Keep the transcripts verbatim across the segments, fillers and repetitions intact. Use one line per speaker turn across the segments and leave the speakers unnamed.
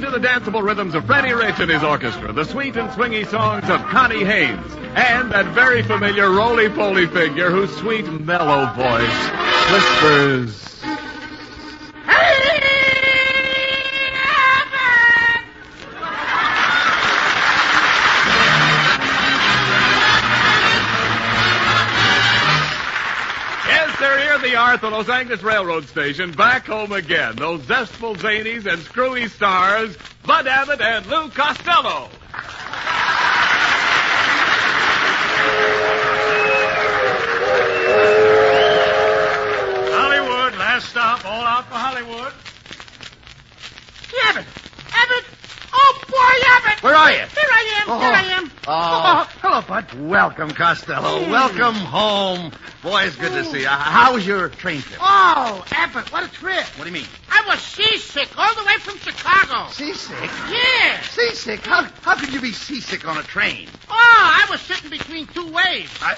hear the danceable rhythms of Freddie Rich and his orchestra, the sweet and swingy songs of Connie Haynes, and that very familiar roly-poly figure whose sweet, mellow voice whispers... The Arthur Los Angeles Railroad Station, back home again. Those zestful zanies and screwy stars, Bud Abbott and Lou Costello.
Hollywood, last stop, all out for Hollywood.
Abbott! Abbott! Oh, boy, Abbott!
Where are you?
Here I am,
oh.
here I am.
Oh.
oh. Hello, Bud.
Welcome, Costello. Mm. Welcome home. Boy, it's good to see you. How was your train trip?
Oh, Abbott, what a trip.
What do you mean?
I was seasick all the way from Chicago.
Seasick?
Yeah.
Seasick? How, how could you be seasick on a train?
Oh, I was sitting between two waves.
I...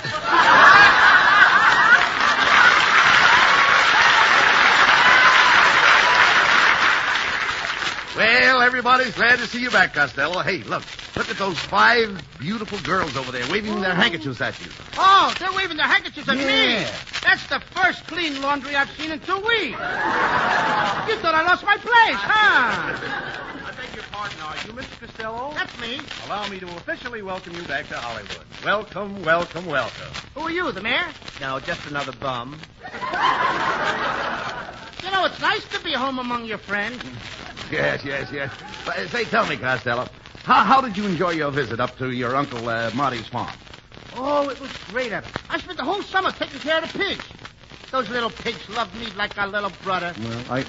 Well, everybody's glad to see you back, Costello. Hey, look. Look at those five beautiful girls over there waving their handkerchiefs at you.
Oh, they're waving their handkerchiefs at
yeah.
me. That's the first clean laundry I've seen in two weeks. You thought I lost my place, huh?
I beg your pardon. Are you Mister Costello?
That's me.
Allow me to officially welcome you back to Hollywood. Welcome, welcome, welcome.
Who are you, the mayor?
No, just another bum.
You know, it's nice to be home among your friends.
Yes, yes, yes. But, uh, say, tell me, Costello, how, how did you enjoy your visit up to your Uncle uh, Marty's farm?
Oh, it was great, Abbott. I spent the whole summer taking care of the pigs. Those little pigs loved me like a little brother.
Well, I...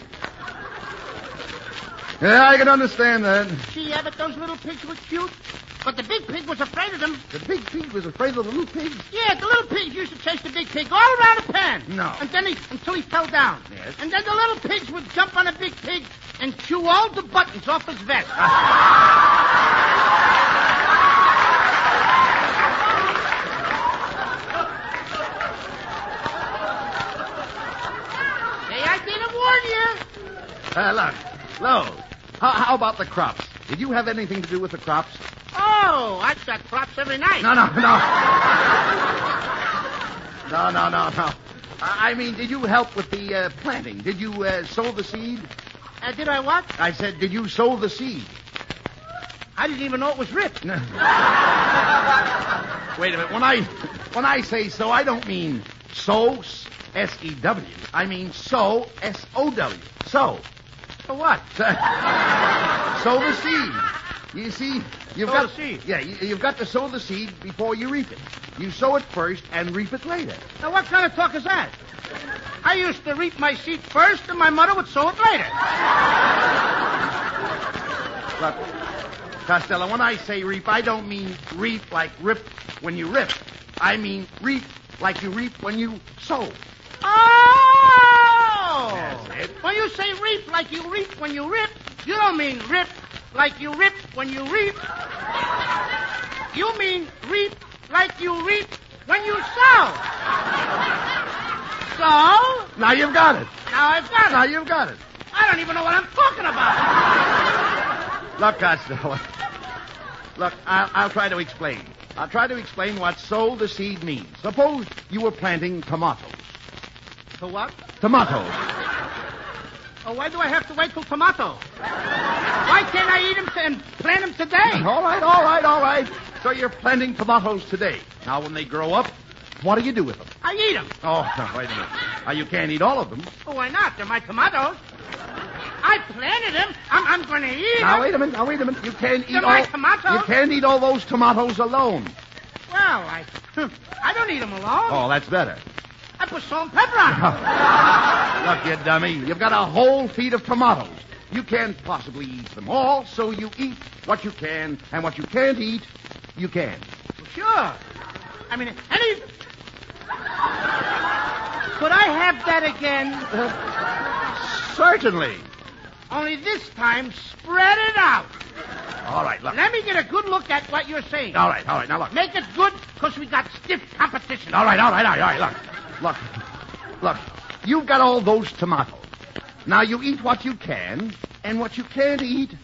Yeah, I can understand that.
See, Abbott, those little pigs were cute, but the big pig was afraid of them.
The big pig was afraid of the little pigs?
Yeah, the little pigs used to chase the big pig all around the pen.
No.
And then he, until he fell down.
Yes.
And then the little pigs would jump on the big pig and chew all the buttons off his vest. Hey, I didn't warn you.
Uh, look, Lo, how, how about the crops? Did you have anything to do with the crops?
Oh, I've got crops every night.
No, no, no. no, no, no, no. I mean, did you help with the uh, planting? Did you uh, sow the seed?
Uh, did I what?
I said, did you sow the seed?
I didn't even know it was ripped.
Wait a minute. When I when I say so, I don't mean sow, S E W. I mean sow, S O W. Sow.
So what?
Sow the seed. You see, you've
sow
got
the seed.
Yeah, you, you've got to sow the seed before you reap it. You sow it first and reap it later.
Now, what kind of talk is that? I used to reap my seed first, and my mother would sow it later.
Look, Costello, when I say reap, I don't mean reap like rip when you rip. I mean reap like you reap when you sow.
Oh!
That's it.
When you say reap like you reap when you rip, you don't mean rip like you rip when you reap. You mean reap like you reap when you sow. So?
Now you've got it.
Now I've got it.
Now you've got it.
I don't even know what I'm talking about.
Look, Costello. Look, I'll, I'll try to explain. I'll try to explain what sow the seed means. Suppose you were planting tomatoes.
To what?
Tomatoes.
Oh, why do I have to wait till tomato? Why can't I eat them and plant them today?
All right, all right, all right. So you're planting tomatoes today. Now, when they grow up, what do you do with them?
I eat them.
Oh, no, wait a minute. Now, you can't eat all of them.
Oh, why not? They're my tomatoes. I planted them. I'm, I'm going to eat them.
Now, wait a minute. Now, wait a minute. You can't eat
They're
all...
my tomatoes.
You can't eat all those tomatoes alone.
Well, I... I don't eat them alone.
Oh, that's better.
I put salt and pepper on them.
Look, you dummy. You've got a whole feed of tomatoes. You can't possibly eat them all, so you eat what you can, and what you can't eat, you can.
Well, sure. I mean, any... Could I have that again?
Uh, certainly.
Only this time, spread it out.
All right, look.
Let me get a good look at what you're saying.
All right, all right. Now, look.
Make it good, because we got stiff competition.
All right, all right, all right, all right. Look. Look. Look. You've got all those tomatoes. Now, you eat what you can, and what you can't eat,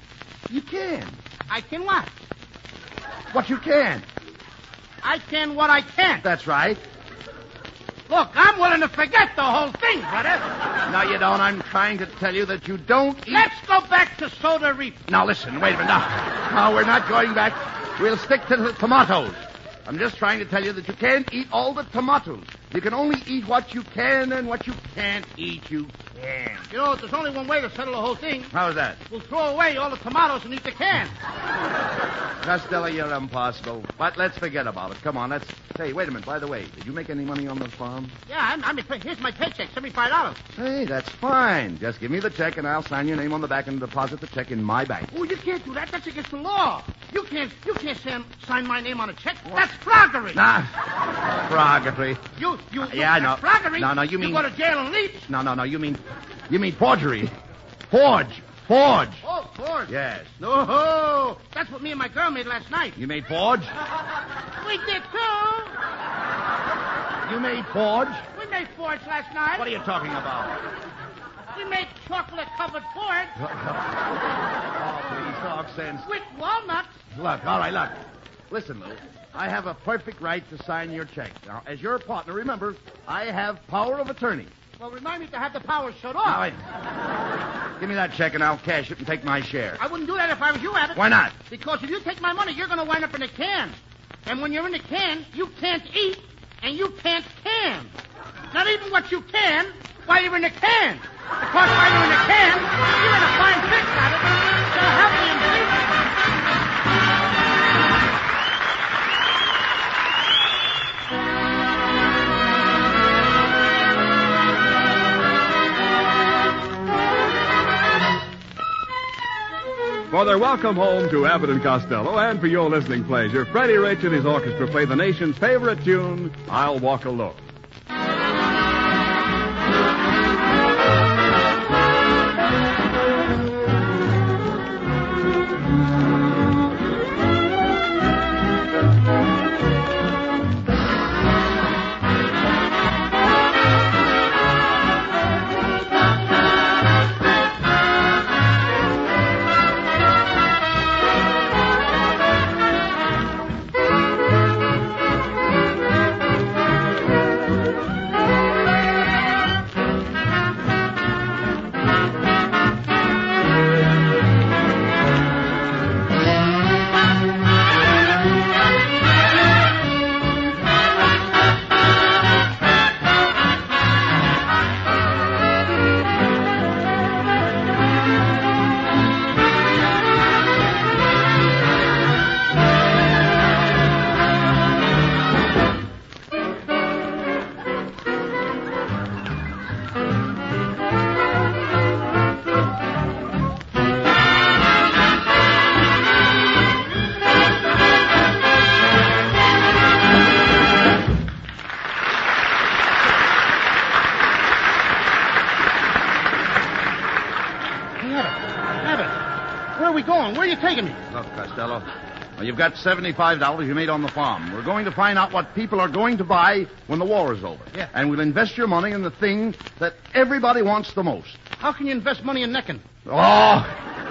You can.
I can what?
What you can.
I can what I can't.
That's right.
Look, I'm willing to forget the whole thing, brother.
No, you don't. I'm trying to tell you that you don't eat...
Let's go back to Soda Reef.
Now, listen. Wait a minute. No, no, we're not going back. We'll stick to the tomatoes. I'm just trying to tell you that you can't eat all the tomatoes. You can only eat what you can, and what you can't eat, you can.
You know, there's only one way to settle the whole thing.
How's that?
We'll throw away all the tomatoes and eat the can.
Costello, you're impossible. But let's forget about it. Come on, let's... Hey, wait a minute. By the way, did you make any money on the farm?
Yeah, I'm, I'm, here's my paycheck, seventy-five dollars.
Hey, that's fine. Just give me the check, and I'll sign your name on the back and deposit the check in my bank.
Oh, you can't do that. That's against the law. You can't you can't Sam, sign my name on a check. What? That's froggery.
Nah, froggery.
You, you, you
Yeah, I know.
That's froggery.
No, no, you mean...
You go to jail and leave.
No, no, no, you mean... You mean forgery. Forge. Forge.
Oh, forge.
Yes.
No, that's what me and my girl made last night.
You made forge?
We did, too.
You made forge?
We made forge last night.
What are you talking about?
We made chocolate-covered forge.
Oh, please, talk sense.
With walnuts.
Look, all right, look. Listen, Lou. I have a perfect right to sign your check. Now, as your partner, remember, I have power of attorney.
Well, remind me to have the power shut
Now,
off.
wait. Give me that check and I'll cash it and take my share.
I wouldn't do that if I was you, Abbott.
Why not?
Because if you take my money, you're going to wind up in a can. And when you're in a can, you can't eat and you can't can. Not even what you can while you're in a can. Because while you're in a can, you're in a fine fix, Abbott. So help me and believe me.
For their welcome home to Abbott and Costello, and for your listening pleasure, Freddie Rich and his orchestra play the nation's favorite tune, I'll Walk Alone.
Where are you taking me?
Look, Costello, well, you've got seventy-five dollars you made on the farm. We're going to find out what people are going to buy when the war is over.
Yeah.
And we'll invest your money in the thing that everybody wants the most.
How can you invest money in necking?
Oh!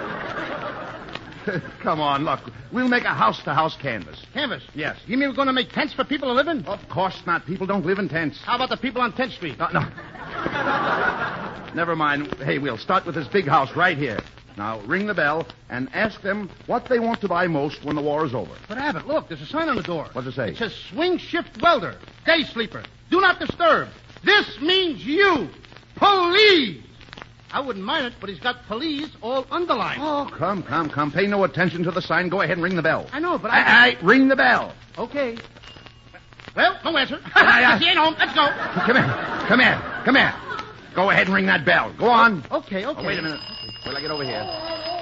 Come on, look. We'll make a house-to-house canvas.
Canvas?
Yes.
You mean we're going to make tents for people to live in?
Of course not. People don't live in tents.
How about the people on tenth Street?
No, no. Never mind. Hey, we'll start with this big house right here. Now, ring the bell and ask them what they want to buy most when the war is over.
But, Abbott, look, there's a sign on the door.
What's it say?
It says swing shift welder, day sleeper. Do not disturb. This means you. Police. I wouldn't mind it, but he's got police all underlined.
Oh, come, come, come. Pay no attention to the sign. Go ahead and ring the bell.
I know, but I...
I, I ring the bell.
Okay. Well, no answer.
I, I...
She ain't home. Let's go.
Come here. Come here. Come here. Go ahead and ring that bell. Go on.
Okay, okay.
Oh, wait a minute. Till I get over here.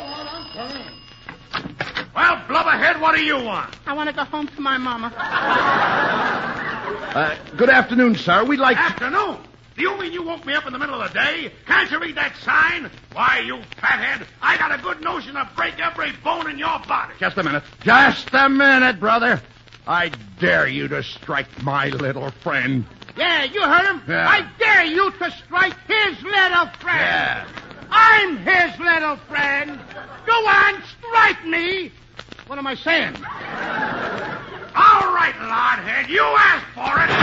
Well, blubberhead, what do you want?
I want to go home to my mama.
Uh, good afternoon, sir. We'd like to...
Afternoon? Do you mean you woke me up in the middle of the day? Can't you read that sign? Why, you fathead, I got a good notion to break every bone in your body.
Just a minute. Just a minute, brother. I dare you to strike my little friend.
Yeah, you heard him.
Yeah.
I dare you to strike his little friend.
Yeah.
I'm his little friend. Go on, strike bite me. What am I saying?
All right, Lodhead, you asked for it.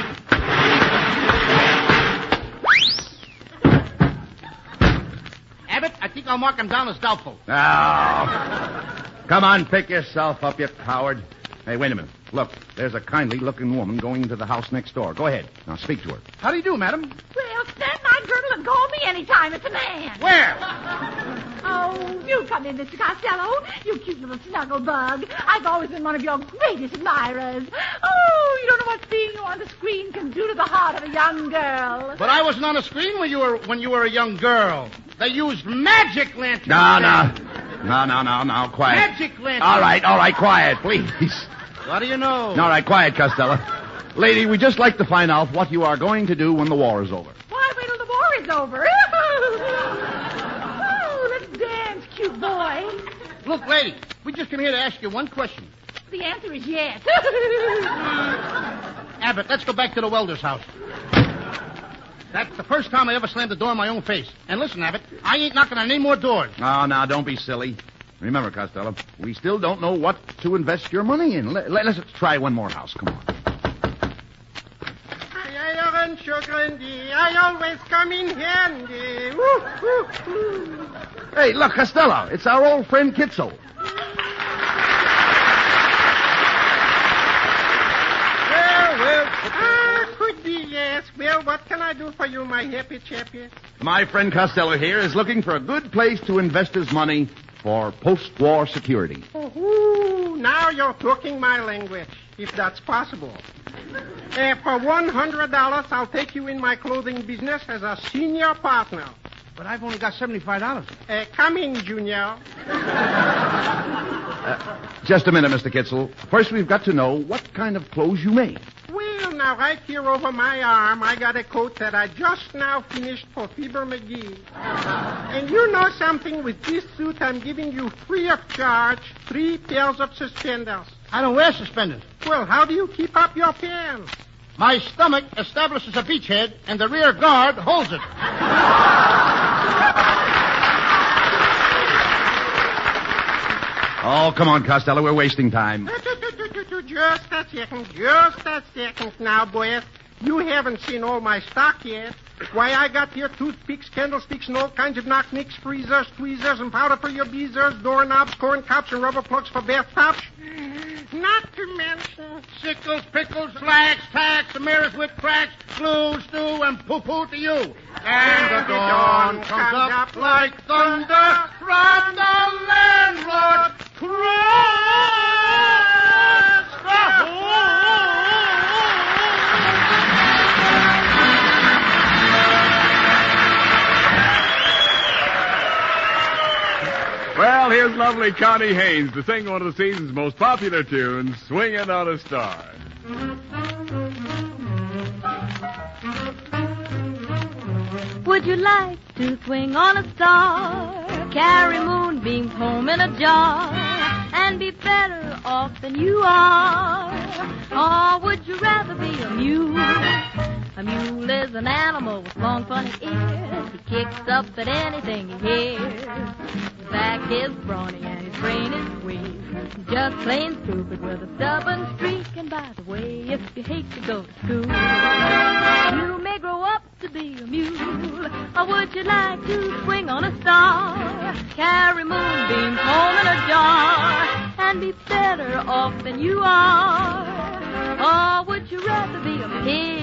Abbott, I think I'll mark him down as doubtful.
Oh. Come on, pick yourself up, you coward. Hey, wait a minute. Look, there's a kindly-looking woman going into the house next door. Go ahead. Now, speak to her.
How do you do, madam?
Well, stand my girdle and call me anytime. It's a man.
Where?
Oh, you come in, Mister Costello. You cute little snuggle bug. I've always been one of your greatest admirers. Oh, you don't know what seeing you on the screen can do to the heart of a young girl.
But I wasn't on the screen when you were when you were a young girl. They used magic lanterns.
No, no. No, no, no, no. Quiet.
Magic lanterns.
All right, all right. Quiet, please.
What do you know?
All right, quiet, Costello. Lady, we'd just like to find out what you are going to do when the war is over.
Why, wait till the war is over. Oh, let's dance, cute boy.
Look, lady, we just came here to ask you one question.
The answer is yes.
Abbott, let's go back to the welder's house. That's the first time I ever slammed the door in my own face. And listen, Abbott, I ain't knocking on any more doors.
No, no, don't be silly. Remember, Costello, we still don't know what to invest your money in. Let, let, let's try one more house. Come on.
Iron, sugar, and tea, I always come in handy. Woo, woo, woo.
Hey, look, Costello, it's our old friend Kitzel.
Well, well, ah, could be, yes. Well, what can I do for you, my happy chappy?
My friend Costello here is looking for a good place to invest his money for post-war security.
Oh, now you're talking my language, if that's possible. Uh, for one hundred dollars, I'll take you in my clothing business as a senior partner.
But I've only got seventy-five dollars.
Uh, come in, Junior.
Uh, just a minute, Mister Kitzel. First, we've got to know what kind of clothes you make.
Well, now, right here over my arm, I got a coat that I just now finished for Fibber McGee. And you know something? With this suit, I'm giving you free of charge three pairs of suspenders.
I don't wear suspenders.
Well, how do you keep up your pants?
My stomach establishes a beachhead, and the rear guard holds it.
Oh, come on, Costello. We're wasting time.
Just a second. Just a second now, boys. You haven't seen all my stock yet. Why, I got here toothpicks, candlesticks, and all kinds of knock-nicks, freezers, tweezers, and powder for your beezers, doorknobs, corn cups, and rubber plugs for bathtubs. Not to mention
Sickles, pickles, flags, tacks, the mirrors with cracks, glue, stew, and poo-poo to you. And the dawn comes up like thunder from the landlord. Cross the
Well, here's lovely Connie Haynes to sing one of the season's most popular tunes, Swingin' on a Star.
Would you like to swing on a star, carry moonbeams home in a jar, and be better off than you are? Or would you rather be a mule? A mule is an animal with long, funny ears. He kicks up at anything he hears. His back is brawny and his brain is weak. He's just plain stupid with a stubborn streak. And by the way, if you hate to go to school, you may grow up to be a mule. Or would you like to swing on a star, carry moonbeams home in a jar, and be better off than you are? Or would you rather be a pig?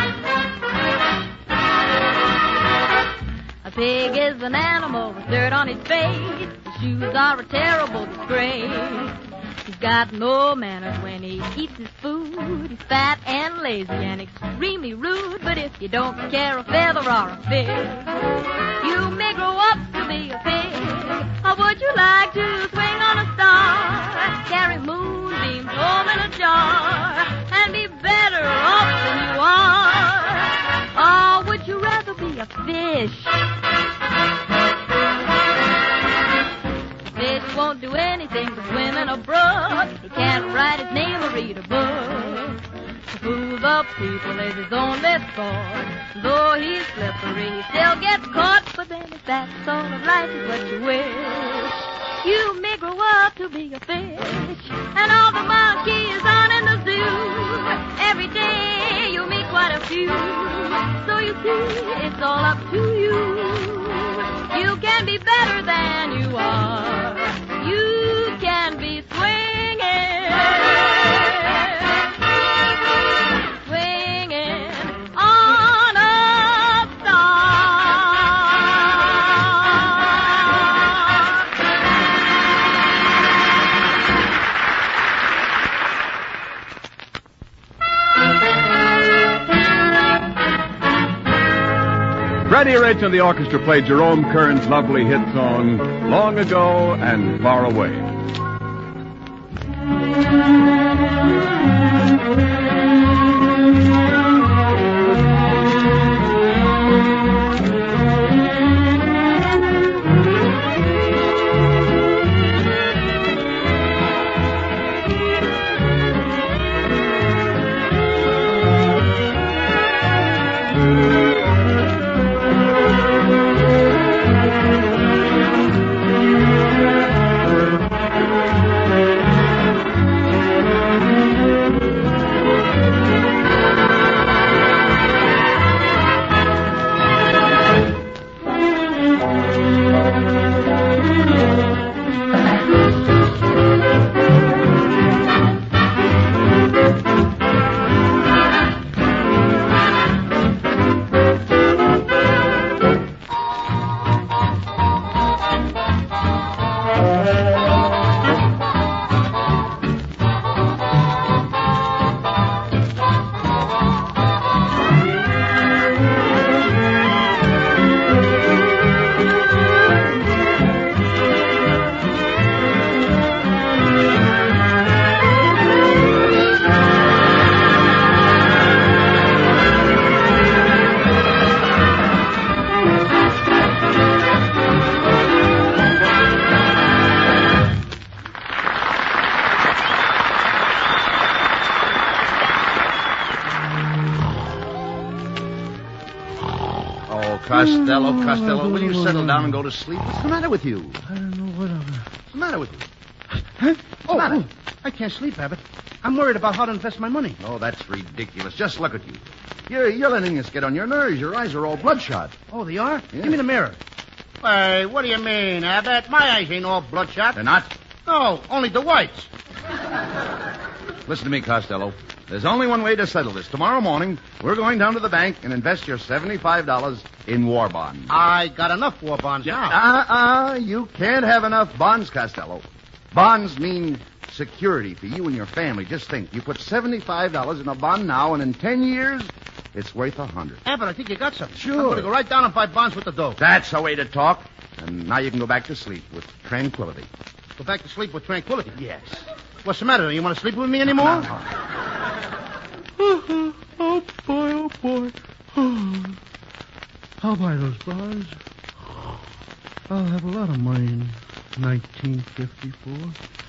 A pig is an animal with dirt on his face. His shoes are a terrible disgrace. He's got no manners when he eats his food. He's fat and lazy and extremely rude. But if you don't care a feather or a fig, you may grow up to be a pig. Or would you like to swing on a star, carry moonbeams home in a jar, and be better off than you are? Or would you rather be a fish? A fish won't do anything but swim in a brook. He can't write his name or read a book. To fool the people is his only sport. Though he's slippery, he still gets caught. But then if that sort of life is what you wish, You may grow up to be a fish, and all the monkeys on in the zoo. Every day you meet quite a few. So you see, it's all up to you. You can be better than you are. You can be swinging, swinging on a star.
Freddie Rich and the orchestra played Jerome Kern's lovely hit song, Long Ago and Far Away.
Costello, Costello, will you settle down and go to sleep? What's the matter with you?
I don't know what I'm...
What's the matter with you?
Huh? Oh,
matter?
oh, I can't sleep, Abbott. I'm worried about how to invest my money.
Oh, that's ridiculous. Just look at you. You're, you're letting us get on your nerves. Your eyes are all bloodshot.
Oh, they are?
Yeah.
Give me the mirror. Hey, what do you mean, Abbott? My eyes ain't all bloodshot.
They're not?
No, only the whites.
Listen to me, Costello. There's only one way to settle this. Tomorrow morning, we're going down to the bank and invest your seventy-five dollars in war bonds.
I got enough war bonds now.
Uh-uh. You can't have enough bonds, Costello. Bonds mean security for you and your family. Just think. You put seventy-five dollars in a bond now, and in ten years, it's worth a hundred.
Abbott, I think you got something.
Sure.
I'm going to go right down and buy bonds with the dough.
That's the way to talk. And now you can go back to sleep with tranquility.
Go back to sleep with tranquility?
Yes.
What's the matter? You want to sleep with me anymore?
No, no.
Oh, oh, boy, oh, boy. Oh. I'll buy those bonds. I'll have a lot of money in nineteen fifty-four.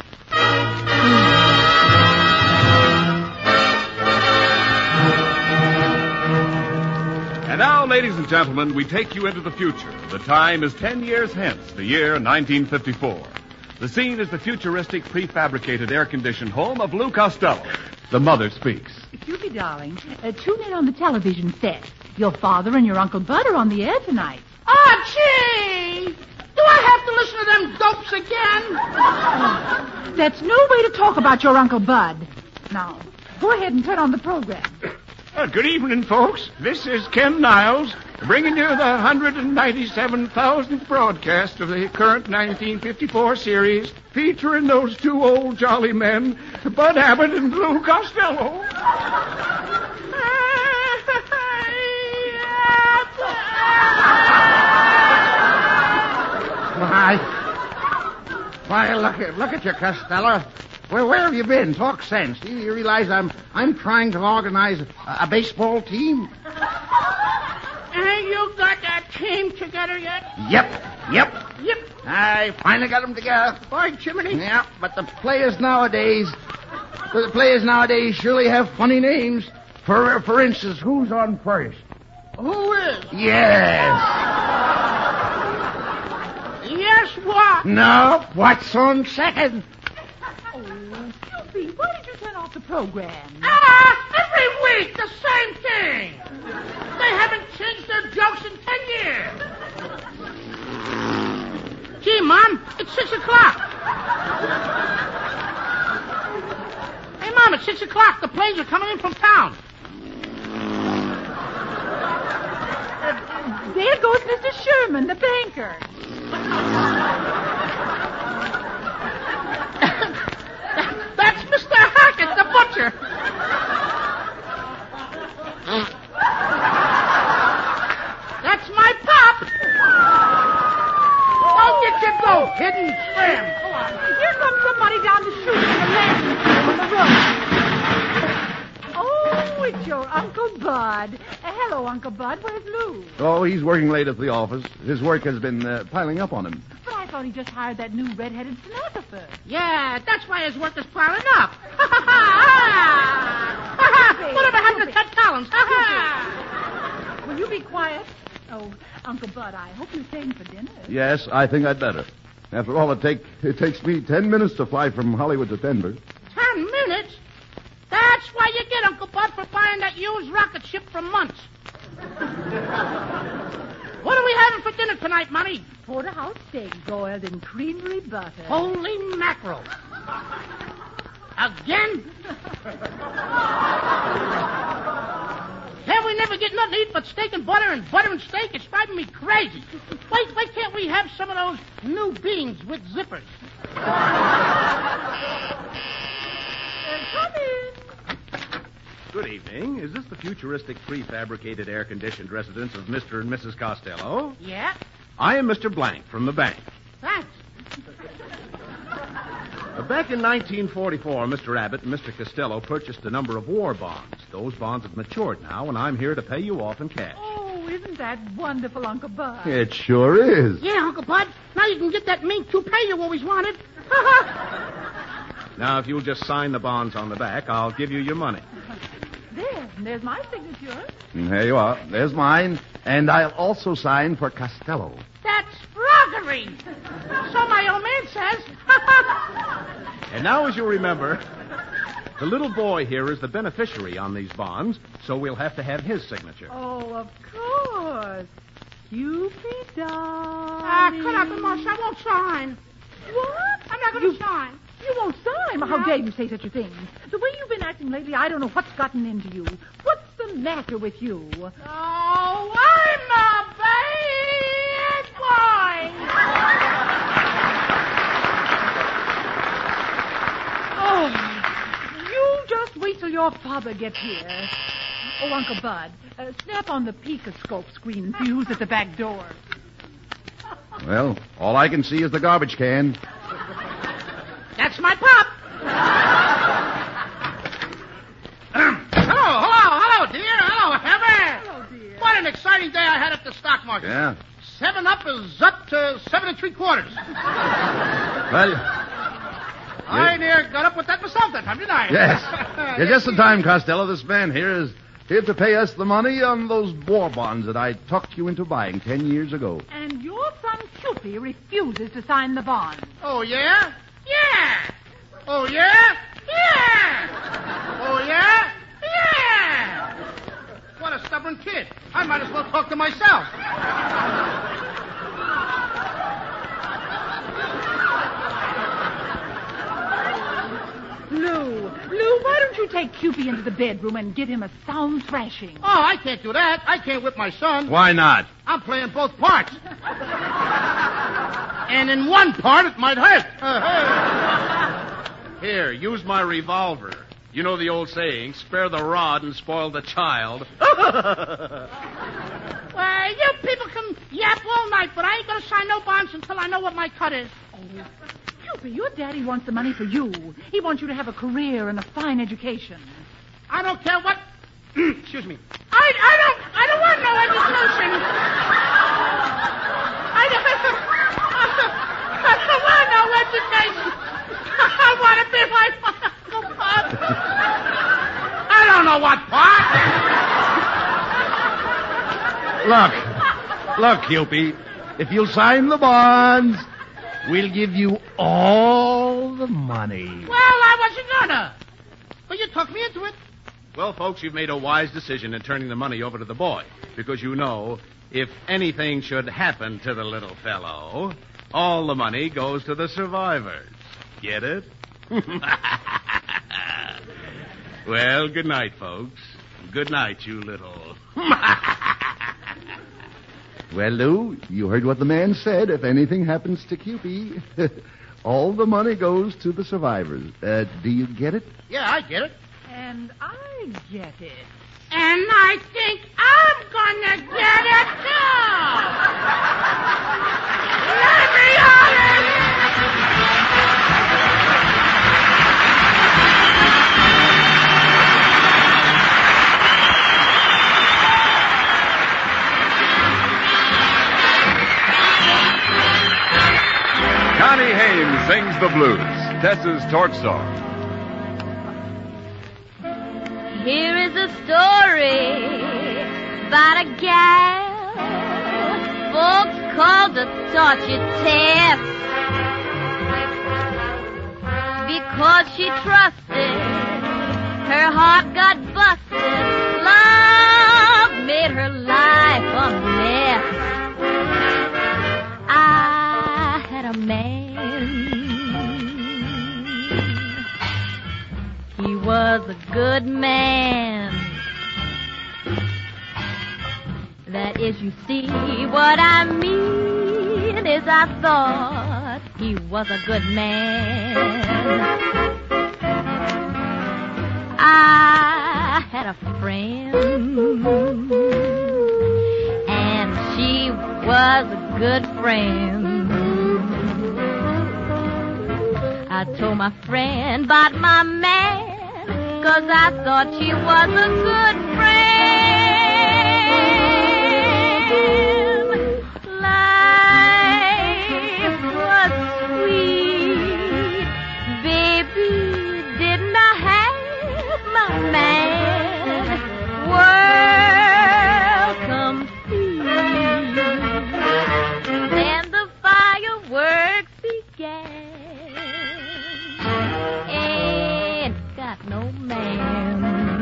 And now, ladies and gentlemen, we take you into the future. The time is ten years hence, the year nineteen fifty-four. The scene is the futuristic, prefabricated, air-conditioned home of Lou Costello. The mother speaks.
Judy, darling, uh, tune in on the television set. Your father and your Uncle Bud are on the air tonight.
Ah, gee! Do I have to listen to them dopes again?
That's no way to talk about your Uncle Bud. Now, go ahead and turn on the program.
Uh, good evening, folks. This is Ken Niles, bringing you the one hundred ninety-seven thousandth broadcast of the current nineteen fifty-four series, featuring those two old jolly men, Bud Abbott and Lou Costello.
Why, why, look at look at you, Costello. Where, where have you been? Talk sense. Do you realize I'm I'm trying to organize a, a baseball team?
Hey, you got that team together yet?
Yep, yep.
Yep.
I finally got them together.
By Jiminy.
Yeah, but the players nowadays, the players nowadays surely have funny names. For for instance, who's on first?
Who is?
Yes.
Yes, what?
No, what's on second?
Oh, Cupid, why did you turn off the program?
Ah, every week, the same thing. They haven't changed their jokes in ten years. Gee, Mom, it's six o'clock. Hey, Mom, it's six o'clock. The planes are coming in from town.
Uh, there goes Mister Sherman, the banker.
That's Mister Hackett, the butcher. That's my pop. How did you go, hidden trim?
Here comes somebody down the chute from the landing on the road. Oh, it's your Uncle Bud. Uh, hello, Uncle Bud. Where's Lou?
Oh, he's working late at the office. His work has been uh, piling up on him.
But I thought he just hired that new red-headed stenographer.
Yeah, that's why his work is piling up. Whatever happened to Ted Collins?
Will you be quiet? Oh, Uncle Bud, I hope you're staying for dinner.
Yes, I think I'd better. After all, it, take, it takes me ten minutes to fly from Hollywood to Denver.
Ten minutes? That's why you get, Uncle Bud, for buying that used rocket ship for months. What are we having for dinner tonight, Money?
Porterhouse steak boiled in creamery butter.
Holy mackerel. Again? Hell, we never get nothing to eat but steak and butter and butter and steak. It's driving me crazy. Why, why can't we have some of those new beans with zippers?
Come in.
Good evening. Is this the futuristic prefabricated air-conditioned residence of Mister and Missus Costello?
Yeah?
I am Mister Blank from the bank.
Thanks.
Uh, back in nineteen forty-four, Mister Abbott and Mister Costello purchased a number of war bonds. Those bonds have matured now, and I'm here to pay you off in cash.
Oh, isn't that wonderful, Uncle Bud?
It sure is.
Yeah, Uncle Bud. Now you can get that mean toupee you always wanted.
Now, if you'll just sign the bonds on the back, I'll give you your money.
There, there's my signature.
And there you are. There's mine. And I'll also sign for Costello.
That's froggery. So my old man says.
And now, as you remember, the little boy here is the beneficiary on these bonds, so we'll have to have his signature.
Oh, of course. Cupid, darling.
Ah, cut out the muss. I won't sign.
What?
I'm not going to sign.
You won't sign? How dare you say such a thing? The way you've been acting lately, I don't know what's gotten into you. What's the matter with you?
Oh, I'm a bad boy.
Oh, you just wait till your father gets here. Oh, Uncle Bud, uh, snap on the Picoscope screen and see who's at the back door.
Well, all I can see is the garbage can.
That's my pop. hello, hello, hello, dear. Hello, Heather.
Hello, dear.
What an exciting day I had at the stock market.
Yeah.
Seven up is up to seven and three quarters.
Well,
I near got up with that myself that time, didn't I?
yes. Yeah, just in time, Costello. This man here is here to pay us the money on those war bonds that I talked you into buying ten years ago.
And your son Cupid refuses to sign the bond.
Oh, yeah? Yeah. Oh, yeah? Yeah. Oh, yeah? Yeah. What a stubborn kid. I might as well talk to myself.
Lou, Lou, why don't you take Cupid into the bedroom and give him a sound thrashing?
Oh, I can't do that. I can't whip my son.
Why not?
I'm playing both parts. And in one part, it might hurt.
Here, use my revolver. You know the old saying, spare the rod and spoil the child.
Well, you people can yap all night, but I ain't going to sign no bonds until I know what my cut is.
Oh, Cupid, your daddy wants the money for you. He wants you to have a career and a fine education.
I don't care what... Excuse me. I, I don't... I don't want no education. I don't... I don't want no education. I want to be my Uncle Pop. I don't know what part.
Look. Look, Cupid. If you'll sign the bonds,
We'll give you all the money.
Well, I wasn't gonna. But you talked me into it.
Well, folks, you've made a wise decision in turning the money over to the boy. Because you know, if anything should happen to the little fellow, all the money goes to the survivors. Get it? Well, good night, folks. Good night, you little...
Well, Lou, you heard what the man said. If anything happens to Cupid, all the money goes to the survivors. Uh, do you get it?
Yeah, I get it.
And I get it.
And I think I'm gonna get it, too. Let me on it!
Connie Haynes sings the blues, Tess's torch song.
Here is a story about a gal folks call the tortured Tess, because she trusted, her heart got busted, love made her life a mess. I had a man, he was a good man. That is, you see, what I mean is I thought he was a good man. I had a friend, and she was a good friend. I told my friend about my man, 'cause I thought she was a good friend. Life was sweet, baby, didn't I have my man? World complete, and the fireworks began. Ain't got no man,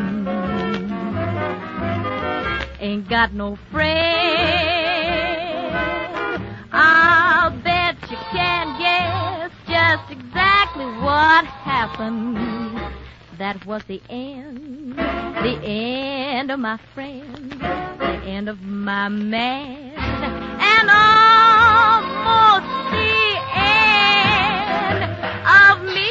ain't got no friend. I'll bet you can guess just exactly what happened. That was the end, the end of my friend, the end of my man, and almost the end of me.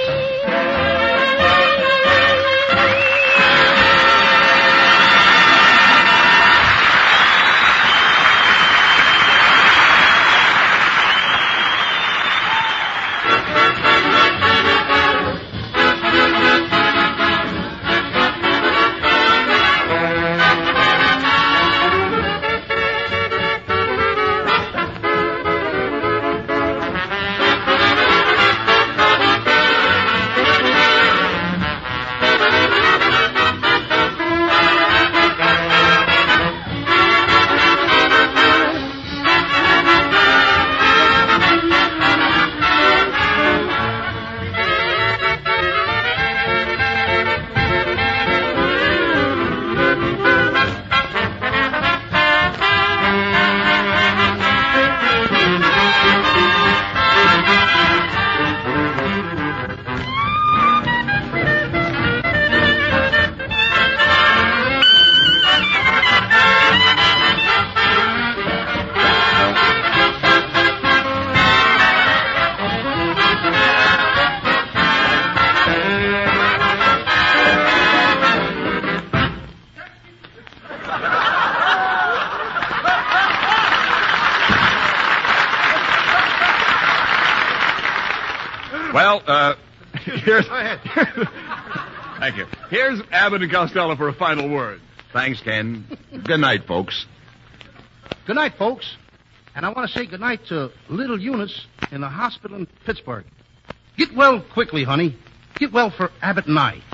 Well, uh, here's... Thank you. Here's Abbott and Costello for a final word.
Thanks, Ken. Good night, folks.
Good night, folks. And I want to say good night to little Eunice in the hospital in Pittsburgh. Get well quickly, honey. Get well for Abbott and I.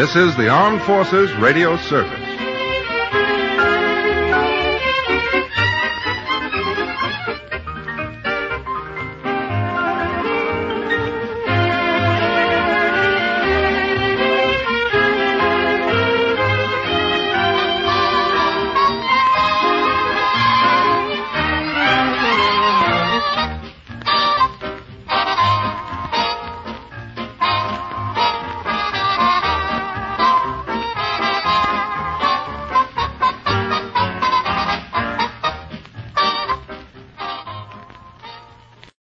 This is the Armed Forces Radio Service.